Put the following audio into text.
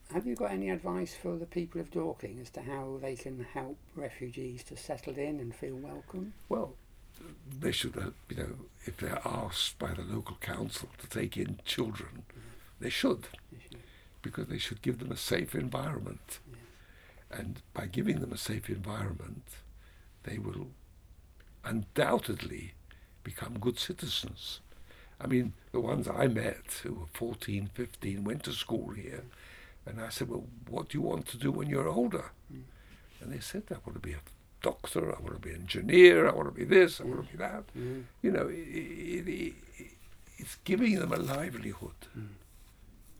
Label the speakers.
Speaker 1: Have you got any advice for the people of Dorking as to how they can help refugees to settle in and feel welcome?
Speaker 2: Well, they should, if they're asked by the local council to take in children, they should, because they should give them a safe environment.
Speaker 1: Yeah.
Speaker 2: And by giving them a safe environment, they will undoubtedly become good citizens. I mean, the ones I met who were 14, 15, went to school here, and I said, well, what do you want to do when you're older? And they said, I want to be a doctor, I want to be an engineer, I want to be this, I want to be that. You know, it's giving them a livelihood.